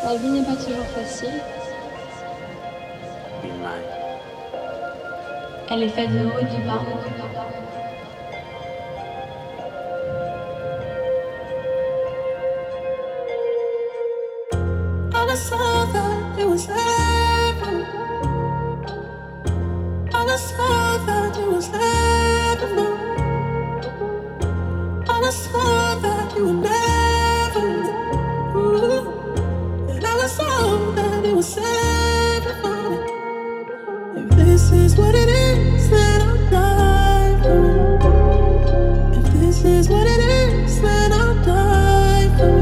La vie n'est pas toujours facile. Elle est faite de haut et de bas. I saw that it was heaven. I saw that it was heaven. I saw that you were never. And I saw that it was heaven. If this is what it is, then I'll die for it. If this is what it is, then I'll die for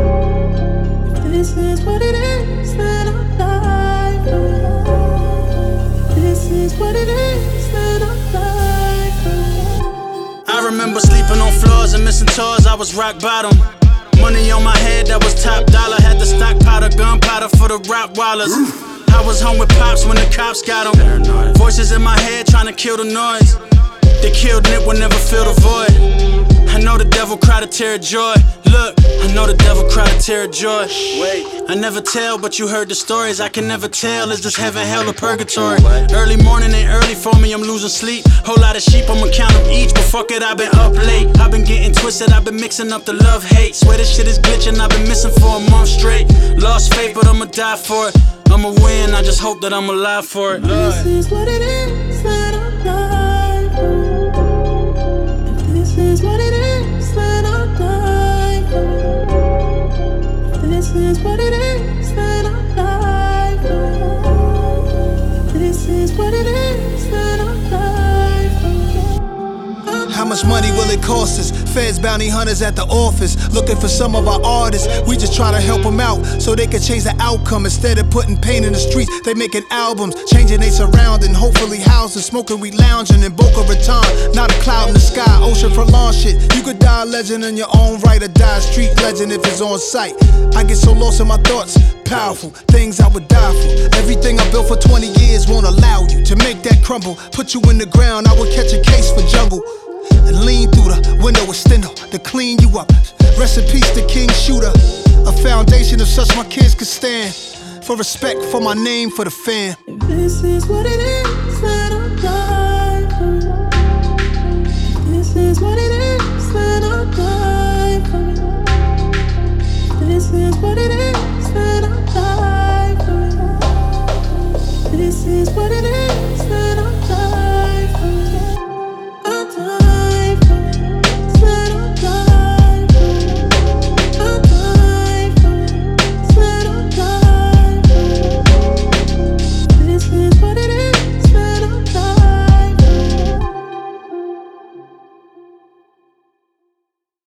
it. If this is what it is, then I'll die for it. If this is what it is, then I'll die for it. I remember sleeping on floors and missing tours, I was rock bottom. Money on my head, that was top dollar. Had to stockpile the gunpowder for the Rottweilers. I was home with pops when the cops got them. Voices in my head trying to kill the noise. They killed Nip will never fill the void. I know the devil cried a tear of joy. Look, I know the devil cried a tear of joy. Wait, I never tell, but you heard the stories. I can never tell, is this heaven, hell, or purgatory? Early morning ain't early for me, I'm losing sleep. Whole lot of sheep, I'ma count them each. But fuck it, I've been up late. I've been getting twisted, I've been mixing up the love-hate. Swear this shit is glitching, I've been missing for a month straight. Lost faith, but I'ma die for it. I'ma win, I just hope that I'm alive for it. This is what it is, then I'll die for it. If this is what it is, then I'll die for it. If this is what it is, then I'll die for it. If this is what it is, then I'll die for it. How much money will it cost us? Feds, bounty hunters at the office, looking for some of our artists. We just try to help them out so they can change the outcome. Instead of putting pain in the streets, they making albums, changing they surrounding. Hopefully housing, smoking, we lounging in Boca Raton. Not a cloud in the sky, ocean for lawn shit. You could die a legend in your own right, or die a street legend if it's on sight. I get so lost in my thoughts, powerful things I would die for. Everything I built for 20 years won't allow you to make that crumble. Put you in the ground, I would catch a case for jungle and lean through the window with Stendhal to clean you up. Rest in peace to King Shooter. A foundation of such my kids could stand. For respect, for my name, for the fam. If this is what it is, then